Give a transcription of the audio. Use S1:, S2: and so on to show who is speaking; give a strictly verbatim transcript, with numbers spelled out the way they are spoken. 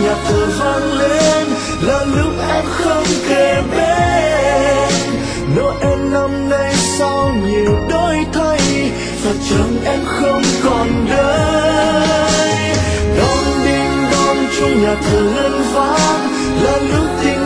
S1: chuông nhà thờ vang lên là lúc em không kề bên. Noel năm nay sau nhiều đổi thay và chẳng em không còn đây. Đón đinh đón chuông nhà thờ ngân vang là lúc tình